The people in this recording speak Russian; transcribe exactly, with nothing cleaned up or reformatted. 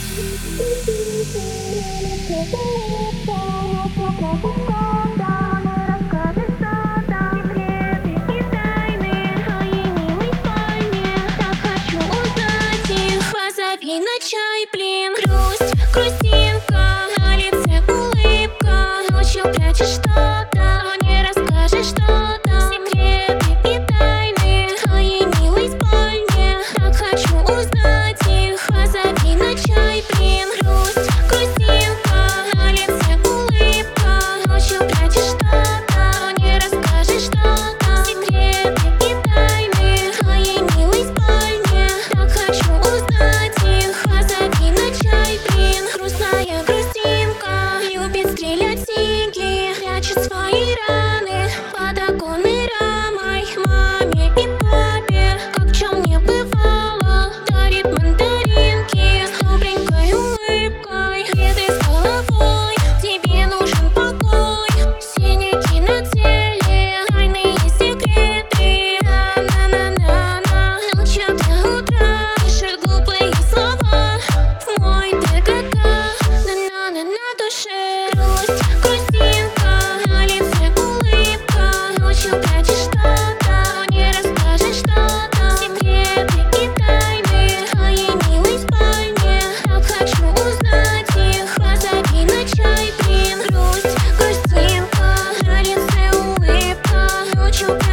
Позови на чай, блин. Грусть, грустинка, на лице улыбка. Ночью прячешь что-то, но не расскажешь что-то. Секреты и тайны твоей милой спальне. Так хочу узнать их. Позови на чай, блин. Грусть, грустинка, на лице улыбка. Ночью прячешь что-то, но не расскажешь что-то. Секреты и тайны твоей милой спальне. Так хочу узнать их. Позови на чай, блин. Грустная грустинка любит стрелять деньги, прячет свои раны под оконной рамой. Маме и папе, как в чем не бывало, дарит мандаринки с добренькой улыбкой. Беды с головой, тебе нужен покой. Синяки на теле, тайные секреты. На-на-на-на-на, ночью до утра пишет глупые слова в мой ТГК. На-на-на на душе грусть, грустинка, на лице улыбка. Ночью прячешь что-то, но не расскажешь что-то. Секреты и тайны твоей милой спальне. Так хочу узнать их. Позови на чай, блин. Грусть, грустинка, на лице улыбка. Ночью